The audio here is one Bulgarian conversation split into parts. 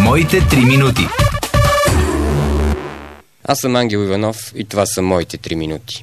Моите 3 минути. Аз съм Ангел Иванов и това са моите 3 минути.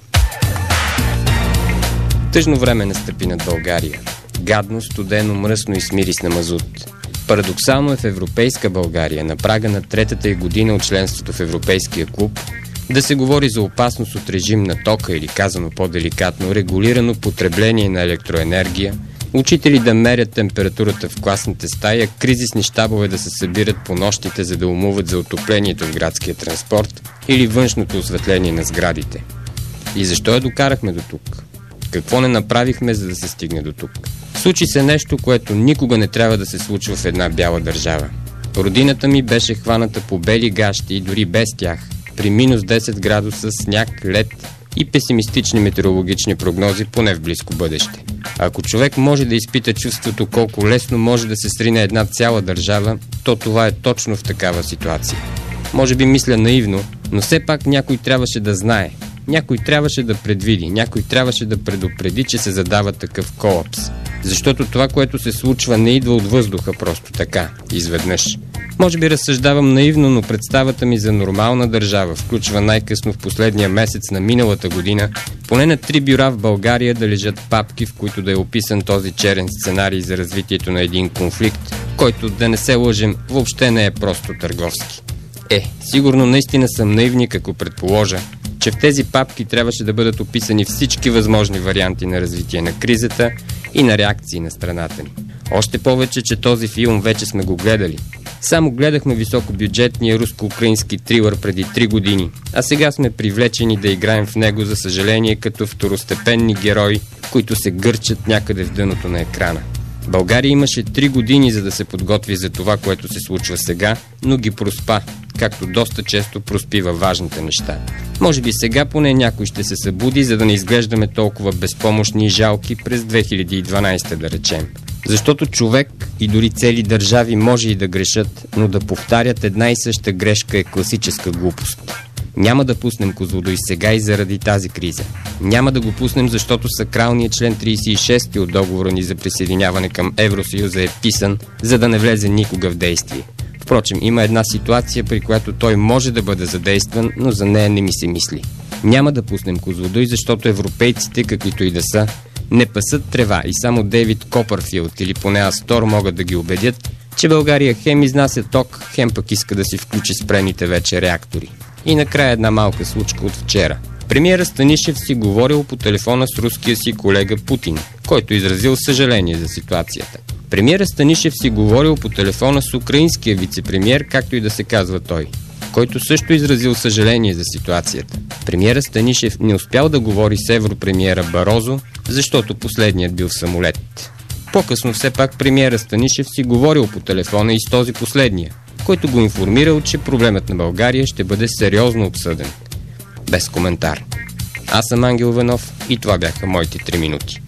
Тъжно време настъпи над България. Гадно, студено, мръсно и с мирис на мазут. Парадоксално е в европейска България, на прага на третата й година от членството в Европейския клуб, да се говори за опасност от режим на тока или, казано по-деликатно, регулирано потребление на електроенергия, учители да мерят температурата в класната стая, кризисни щабове да се събират по нощите, за да умуват за отоплението в градския транспорт или външното осветление на сградите. И защо я докарахме до тук? Какво не направихме, за да се стигне до тук? Случи се нещо, което никога не трябва да се случва в една бяла държава. Родината ми беше хваната по бели гащи и дори без тях, при минус 10 градуса, сняг, лед и песимистични метеорологични прогнози, поне в близко бъдеще. Ако човек може да изпита чувството колко лесно може да се срине една цяла държава, то това е точно в такава ситуация. Може би мисля наивно, но все пак някой трябваше да знае. Някой трябваше да предвиди, някой трябваше да предупреди, че се задава такъв колапс. Защото това, което се случва, не идва от въздуха просто така, изведнъж. Може би разсъждавам наивно, но представата ми за нормална държава включва най-късно в последния месец на миналата година поне на 3 бюра в България да лежат папки, в които да е описан този черен сценарий за развитието на един конфликт, който, да не се лъжем, въобще не е просто търговски. Сигурно наистина съм наивник, ако предположа, че в тези папки трябваше да бъдат описани всички възможни варианти на развитие на кризата и на реакции на страната ни. Още повече, че този филм вече сме го гледали. Само гледахме високобюджетния руско-украински трилър преди 3 години, а сега сме привлечени да играем в него, за съжаление, като второстепенни герои, които се гърчат някъде в дъното на екрана. България имаше 3 години, за да се подготви за това, което се случва сега, но ги проспа, както доста често проспива важните неща. Може би сега поне някой ще се събуди, за да не изглеждаме толкова безпомощни и жалки през 2012, да речем. Защото човек и дори цели държави може и да грешат, но да повтарят една и съща грешка е класическа глупост. Няма да пуснем Козлодуй сега и заради тази криза. Няма да го пуснем, защото сакралният член 36 от договора ни за присъединяване към Евросъюза е писан, за да не влезе никога в действие. Впрочем, има една ситуация, при която той може да бъде задействан, но за нея не ми се мисли. Няма да пуснем Козлодуй, защото европейците, каквито и да са, не пасат трева и само Дейвид Копърфилд или поне Астор могат да ги убедят, че България хем изнася ток, хем пък иска да си включи спрените вече реактори. И накрая една малка случка от вчера. Премиерът Станишев си говорил по телефона с руския си колега Путин, който изразил съжаление за ситуацията. Премиерът Станишев си говорил по телефона с украинския вицепремиер, както и да се казва той, който също изразил съжаление за ситуацията. Премиерът Станишев не успял да говори с европремиера Барозо, защото последният бил в самолет. По-късно все пак премиерът Станишев си говорил по телефона и с този последния, който го информирал, че проблемът на България ще бъде сериозно обсъден. Без коментар. Аз съм Ангел Иванов и това бяха моите 3 минути.